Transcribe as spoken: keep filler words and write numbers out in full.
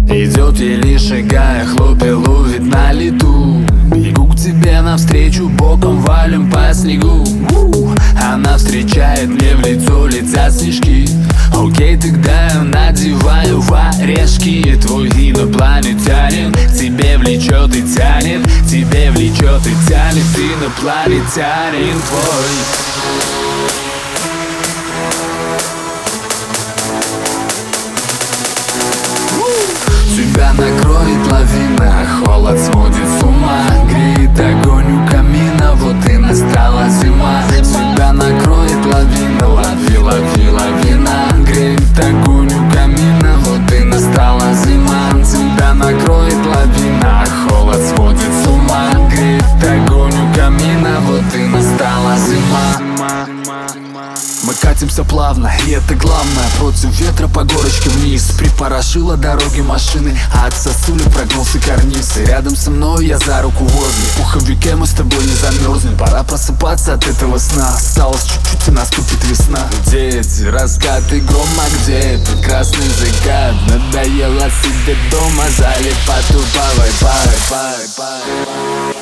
Идет еле шагая, хлопья ловит на лету. Бегу к тебе навстречу, боком валим по снегу. Она встречает, мне в лицо летят снежки. Окей, тогда я надеваю варежки. Твой инопланетянин тебе влечет и тянет, тебе влечет и тянет инопланетянин твой. Тебя накроет лавина, холод сводит с ума. Греет огонь у камина, вот и настала зима. Тебя накроет лавина, лови, лови, лавина. Греет огонь у камина, вот и настала зима. Тебя накроет лавина, холод сводит с ума. Греет огонь у камина, вот и настала зима. Мы катимся плавно, и это главное. Против ветра по горочке вниз. Припорошила дороги машины, а от сосули прогнулся карниз. И рядом со мной я за руку возле. В пуховике мы с тобой не замерзнем. Пора просыпаться от этого сна. Осталось чуть-чуть и наступит весна. Где эти раскаты грома, где прекрасный закат? Надоело сидеть дома, залипать тупо, вай-пай, пай, пай.